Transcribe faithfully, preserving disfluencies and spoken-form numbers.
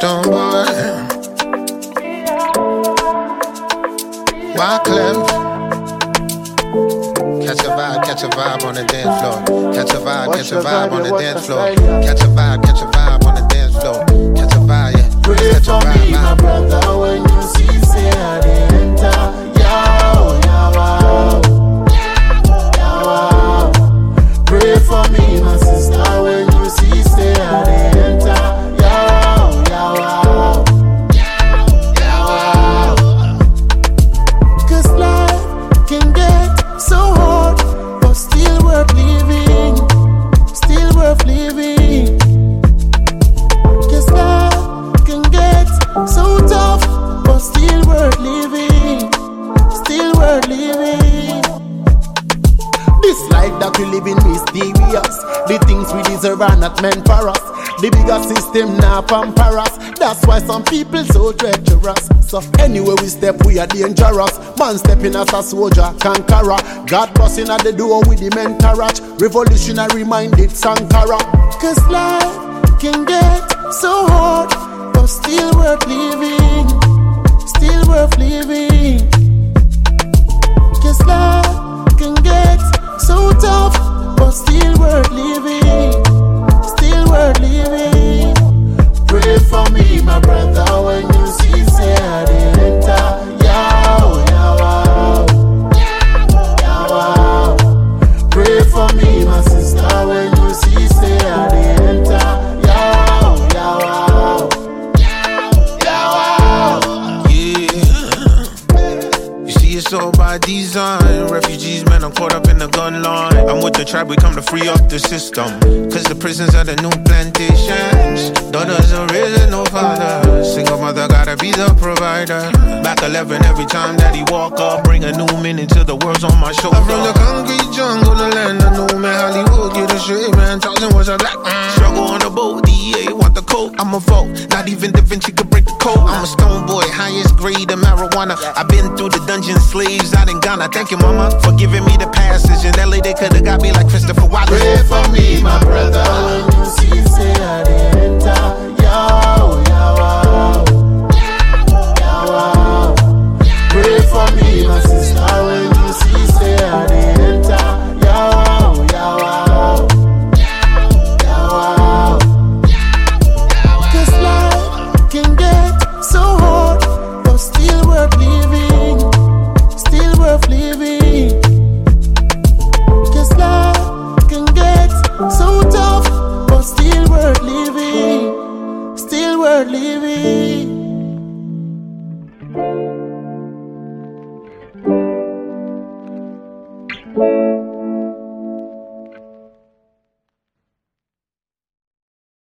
system, boy. Wyclef. Catch a vibe, catch a vibe on the dance floor. Catch a vibe, catch a vibe on the dance floor. Catch a vibe, catch a vibe on the dance floor. Catch a vibe, yeah. Pray Catch a for vibe, me, my vibe. brother, when you see, say I dey enter. Yow, yow, wow. Yow, wow. Pray for me, my sister, when you see, say I dey enter. Yow, yow, wow. Yow, wow. Cause life can get so hard, but still worth living. Still worth living. Cause life can get so tough, but still worth living. Still worth living. This life that we live in mysterious. The things we deserve are not meant for us. The bigger system now pamper us. That's why some people so treacherous. So anywhere we step we are dangerous. Man stepping as a soldier, conqueror. God busting at the door with the mentorage. Revolutionary minded Sankara. Cause life can get so hard, but still worth living. Still worth living. Cause life can get so tough, but still worth living. Still worth living. Pray for me, my brother, when you see, say I dey enter. Yow, yow, wow. Yow, wow. Pray for me, my sister, when you see, say I dey enter. Yow, yow, wow. Yow, wow. Yeah. You see, it's all by design. Refugees, man, I'm caught up in the gun line. I'm with the tribe, we come to free up the system. Cause the prisons are the new plantations. Daughters are raising no fathers. Single mother gotta be the provider. Back eleven every time that he walk up. Bring a new meaning to the words on my shoulder. I'm from the concrete jungle, the land I know, man. Hollywood, get a shit, man. Thousand was a black man. Struggle on the boat, D E A want the coat. I'm a vote, not even Da Vinci could break the code. I'm a stone boy, highest grade of marijuana. I've been through the dungeon slaves out in Ghana. Thank you, mama, for giving me the passage. In L A they could've got me like Christopher Wallace. Pray for me, my brother, when you see, say I dey enter. Yow, yow, wow. Yow, wow. Pray for me, my sister, when you see, say I dey enter. Yow, yow, wow. Yow, wow. Cause life can get so hard, but still worth living. Still worth living. Cause life can get so tough, but still worth living. Still worth living. Thank you.